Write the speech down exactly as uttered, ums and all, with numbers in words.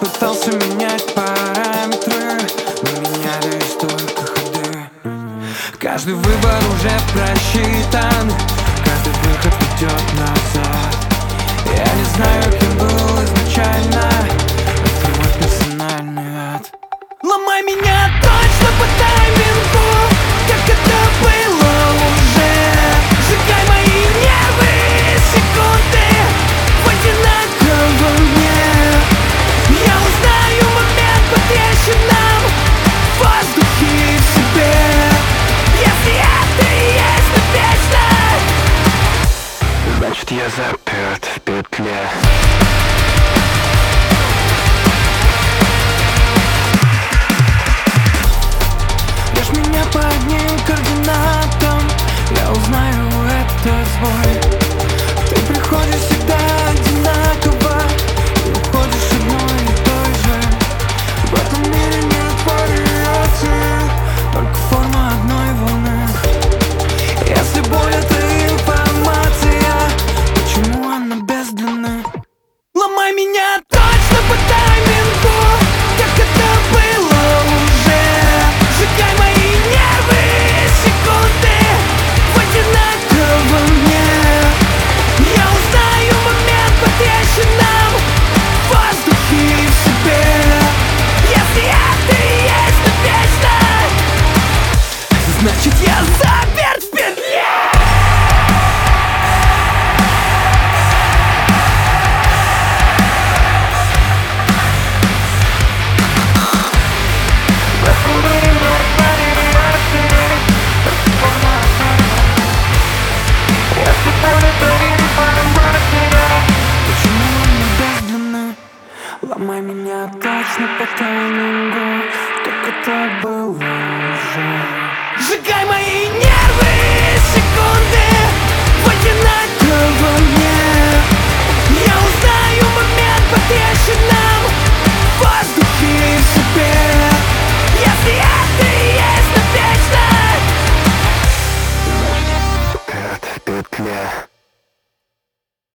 пытался менять параметры, но менялись только ходы. Каждый выбор уже просчитан, каждый выход ведет назад. Я не знаю, кем был изначально, это мой персональный ад. Ломай меня точно по таймингу, как это было уже. Сжигай мои нервы и секунды в одинаковом дне. Я узнаю момент по трещинам в воздухе и в себе. Если это и есть навечно, значит я заперт в петле. Меня по одним координатам, я узнаю, это свой. Ты приходишь всегда одинаково и уходишь одной и той же. В этом мире нет вариаций, только форма одной волны. Если боль — это информация, почему она без длины? Ломай меня точно по таймингу, как это было уже. Сжигай мои нервы и секунды в одинаковом дне. Я узнаю момент по трещинам в воздухе и в себе. Если это и есть навечно, значит я заперт в петле. Ломай меня точно по таймингу, как это было уже. Сжигай мои нервы и секунды в одинаковом